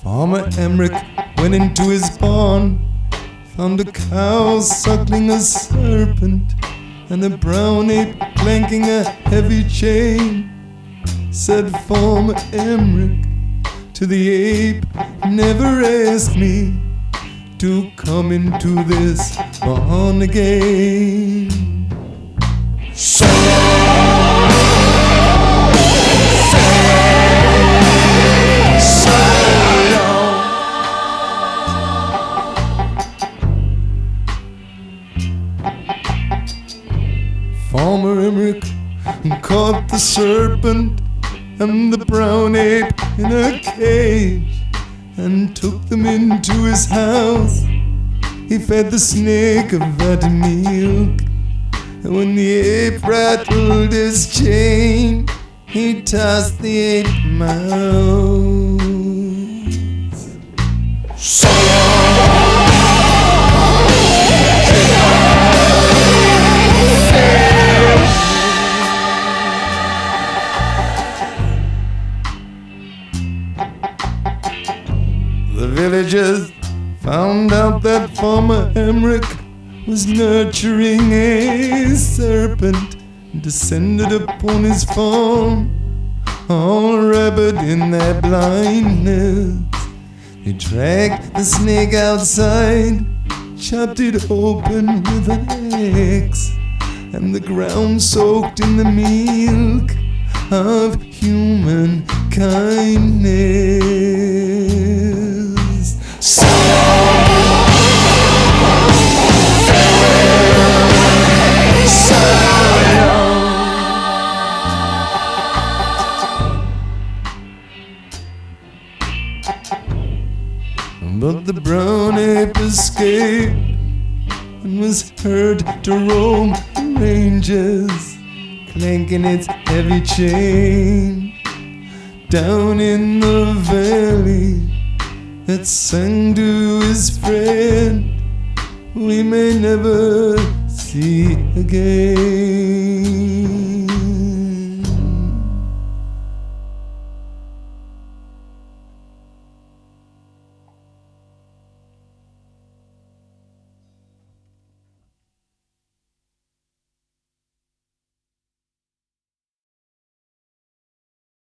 Farmer Emmerich went into his barn, found a cow suckling a serpent, and a brown ape clanking a heavy chain. Said Farmer Emmerich to the ape, "Never ask me to come into this barn again." Farmer Emmerich caught the serpent and the brown ape in a cage and took them into his house. He fed the snake a vat of milk, and when the ape rattled his chain, he tossed the ape mouse. The villagers found out that Farmer Emmerich was nurturing a serpent, descended upon his farm, all rabid in their blindness. They dragged the snake outside, chopped it open with an axe, and the ground soaked in the milk of human kindness. But the brown ape escaped and was heard to roam the ranges, clanking its heavy chain down in the valley. It sang to his friend, "We may never see again."